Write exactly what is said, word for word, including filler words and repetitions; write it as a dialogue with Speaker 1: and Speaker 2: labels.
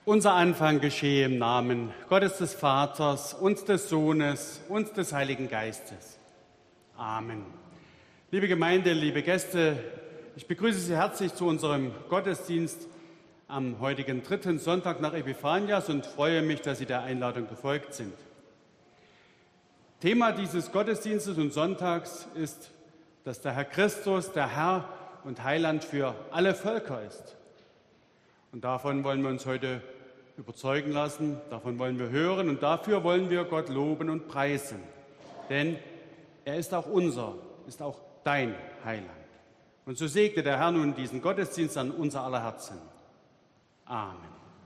Speaker 1: Unser Anfang geschehe im Namen Gottes des Vaters und des Sohnes und des Heiligen Geistes. Amen. Liebe Gemeinde, liebe Gäste, ich begrüße Sie herzlich zu unserem Gottesdienst am heutigen dritten Sonntag nach Epiphanias und freue mich, dass Sie der Einladung gefolgt sind. Thema dieses Gottesdienstes und Sonntags ist, dass der Herr Christus der Herr und Heiland für alle Völker ist. Und davon wollen wir uns heute überzeugen lassen, davon wollen wir hören und dafür wollen wir Gott loben und preisen. Denn er ist auch unser, ist auch dein Heiland. Und so segne der Herr nun diesen Gottesdienst an unser aller Herzen. Amen.